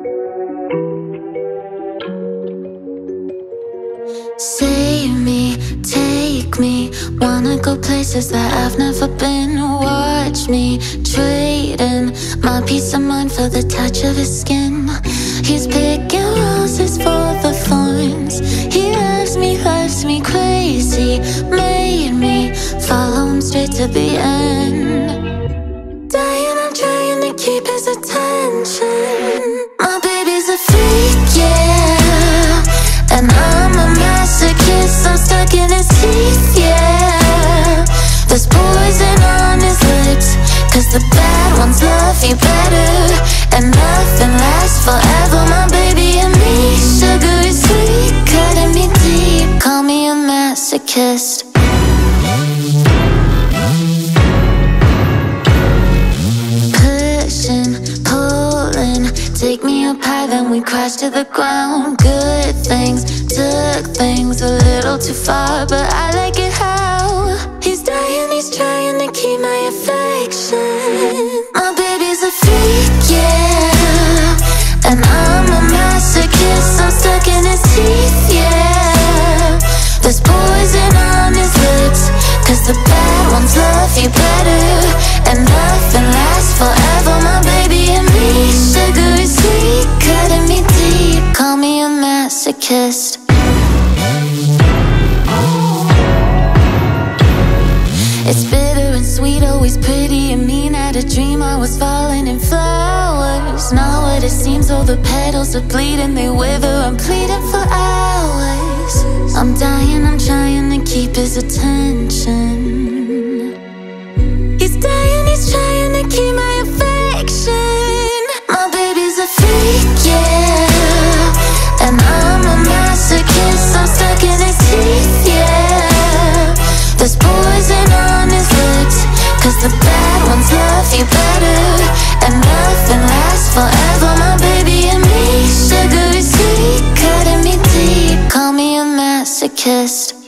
Save me, take me, wanna go places that I've never been. Watch me trading my peace of mind for the touch of his skin. He's picking roses for the thorns. He loves me crazy, made me follow him straight to the end. Dying, I'm trying to keep his attention. My baby's a freak, yeah, and I'm a masochist. I'm stuck in his teeth, yeah. There's poison on his lips, 'cause the bad ones love you better, and nothing lasts forever. My baby and me, sugary sweet, cutting me deep. Call me a masochist. Pushing, pulling, take me up high, then we crash to the ground. Good things, took things a little too far, but I like it how he's dying, he's trying to keep my affection. My baby's a freak, yeah, and I'm a masochist. I'm stuck in his teeth, yeah. There's poison on his lips, 'cause the bad ones love you better, and nothing lasts forever. My baby and me, sugary sweet, cutting me deep. Call me a masochist. It's bitter and sweet, always pretty and mean. Had a dream I was falling in flowers. Not what it seems, all the petals are bleeding, they wither, I'm pleading for hours. I'm dying, I'm trying to keep his attention. He's dying, he's trying to keep my affection. My baby's a freak, yeah, and I'm a masochist. I'm stuck in his teeth, yeah. There's poison on his lips, 'cause the bad ones love you better, and nothing lasts forever. My baby and me, sugary sweet, cutting me deep. Call me a masochist.